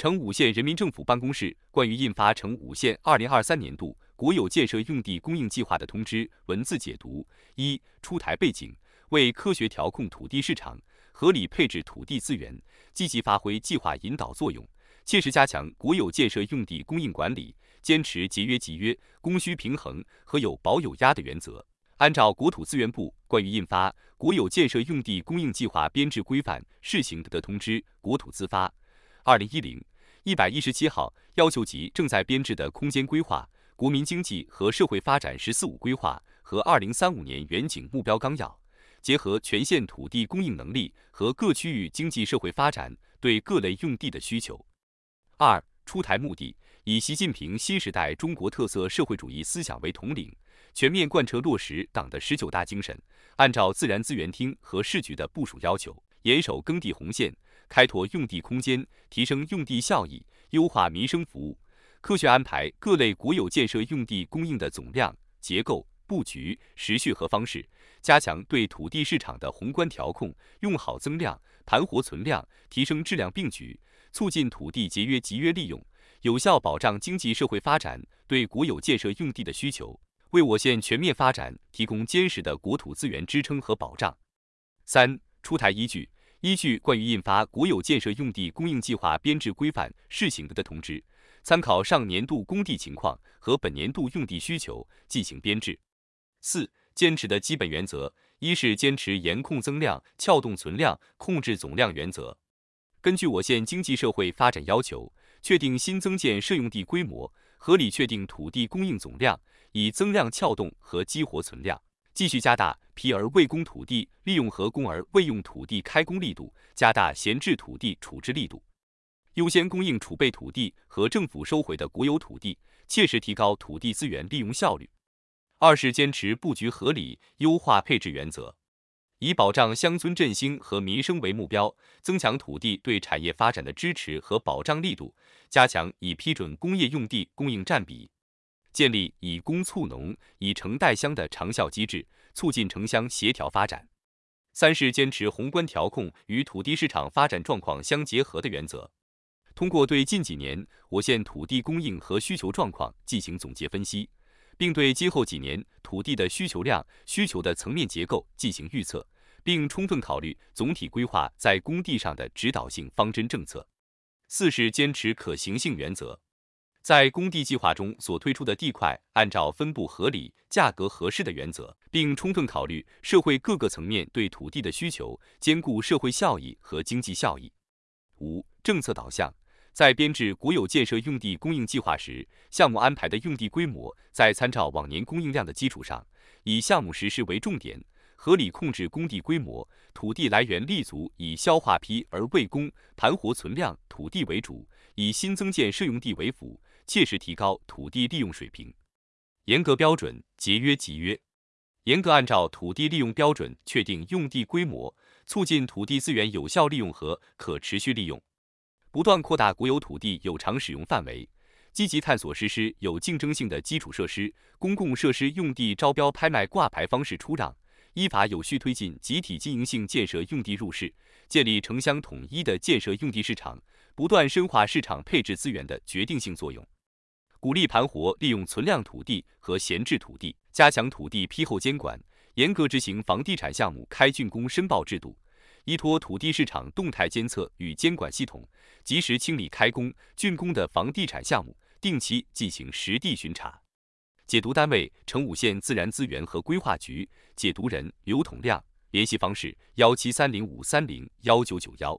成武县人民政府办公室关于印发成武县2023年度国有建设用地供应计划的通知文字解读：一、出台背景，为科学调控土地市场，合理配置土地资源，积极发挥计划引导作用，切实加强国有建设用地供应管理，坚持节约集约、供需平衡和有保有压的原则。按照国土资源部关于印发国有建设用地供应计划编制规范试行的通知（国土资发2010-117号）要求及正在编制的空间规划、国民经济和社会发展“十四五”规划和2035年远景目标纲要，结合全县土地供应能力和各区域经济社会发展对各类用地的需求。二、出台目的，以习近平新时代中国特色社会主义思想为统领，全面贯彻落实党的19大精神，按照自然资源厅和市局的部署要求，严守耕地红线，开拓用地空间，提升用地效益，优化民生服务，科学安排各类国有建设用地供应的总量、结构、布局、时序和方式，加强对土地市场的宏观调控，用好增量，盘活存量，提升质量并举，促进土地节约集约利用，有效保障经济社会发展对国有建设用地的需求，为我县全面发展提供坚实的国土资源支撑和保障。三、出台依据关于印发国有建设用地供应计划编制规范试行的通知，参考上年度供地情况和本年度用地需求进行编制。四、坚持的基本原则：一是坚持严控增量、撬动存量、控制总量原则。根据我县经济社会发展要求，确定新增建设用地规模，合理确定土地供应总量，以增量撬动和激活存量。继续加大批而未供土地利用和供而未用土地开工力度，加大闲置土地处置力度，优先供应储备土地和政府收回的国有土地，切实提高土地资源利用效率。二是坚持布局合理、优化配置原则，以保障乡村振兴和民生为目标，增强土地对产业发展的支持和保障力度，加强已批准工业用地供应占比，建立以工促农、以城代乡的长效机制，促进城乡协调发展。三是坚持宏观调控与土地市场发展状况相结合的原则，通过对近几年我县土地供应和需求状况进行总结分析，并对今后几年土地的需求量、需求的层面结构进行预测，并充分考虑总体规划在工地上的指导性方针政策。四是坚持可行性原则，在工地计划中所推出的地块按照分布合理、价格合适的原则，并充分考虑社会各个层面对土地的需求，兼顾社会效益和经济效益。五、政策导向，在编制国有建设用地供应计划时，项目安排的用地规模在参照往年供应量的基础上，以项目实施为重点，合理控制工地规模，土地来源立足以消化批而未供、盘活存量土地为主，以新增建设用地为辅，切实提高土地利用水平。严格标准，节约集约，严格按照土地利用标准确定用地规模，促进土地资源有效利用和可持续利用，不断扩大国有土地有偿使用范围，积极探索实施有竞争性的基础设施、公共设施用地招标拍卖挂牌方式出让，依法有序推进集体经营性建设用地入市，建立城乡统一的建设用地市场，不断深化市场配置资源的决定性作用。鼓励盘活利用存量土地和闲置土地，加强土地批后监管，严格执行房地产项目开竣工申报制度，依托土地市场动态监测与监管系统，及时清理开工、竣工的房地产项目，定期进行实地巡查。解读单位：成武县自然资源和规划局，解读人：刘统亮，联系方式：17305301991。